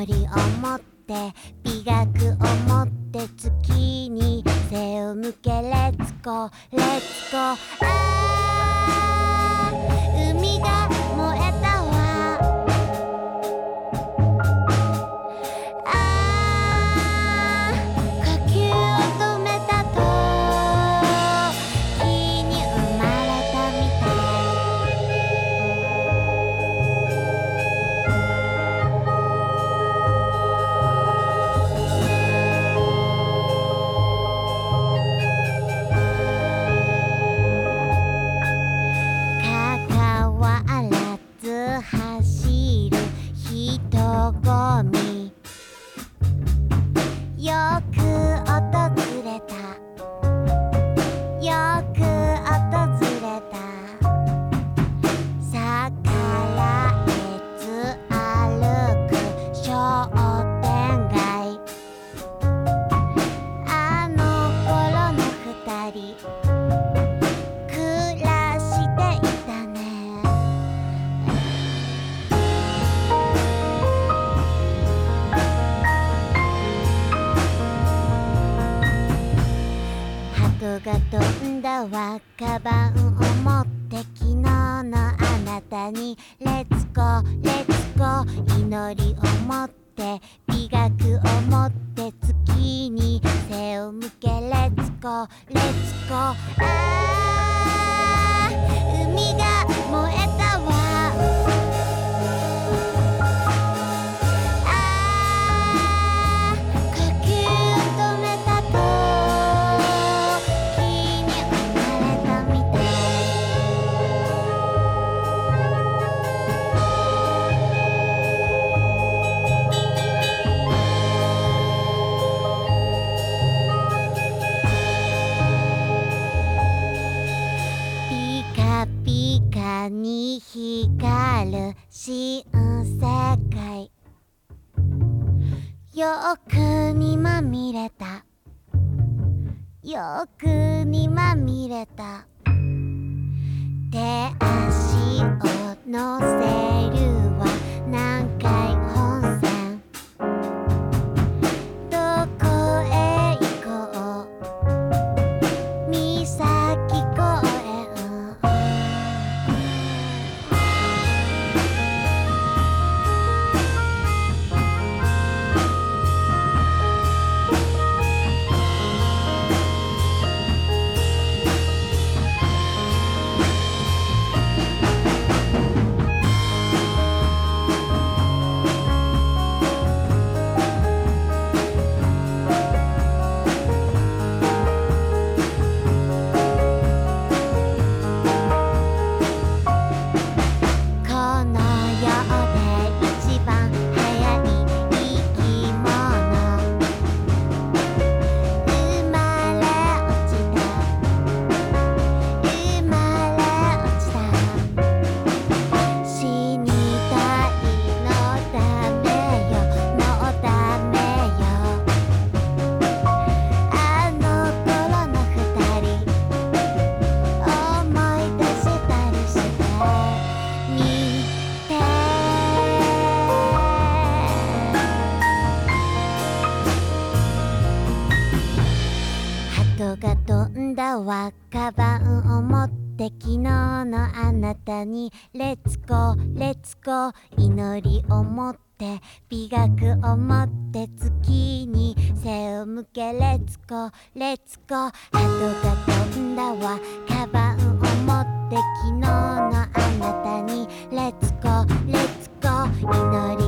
祈りを持って美学を持って月に背を向けレッツゴーレッツゴー海が燃えたわ呼吸を止めたと木に生まれたみた関わらず走る人混みよく訪れたよく訪れた逆らえず歩く商店街あの頃の二人暮らしていたね鳩が飛んだわカバンを持って昨日のあなたにレッツゴーレッツゴー祈りを持って美学を持って月に背を向けレッツゴーレッツゴー海が燃えたわ呼吸を止めたと木に生まれたみたいピカピカに光る新世界よくにまみれたよくにまみれた手足を乗せるわ南海本線どこへ行こう三崎公園この世で一番早い生き物生まれ落ちた生まれ落ちた死にたいのだめよのだめよあの頃の二人思い出したりしてみて鳩が飛んだわカバンを持って昨日のあなたにレッツゴーレッツゴー祈りを持って美学を持って月に背を向けレッツゴーレッツゴー鳩が飛んだわカバンを持って昨日のあなたにレッツゴーレッツゴー祈り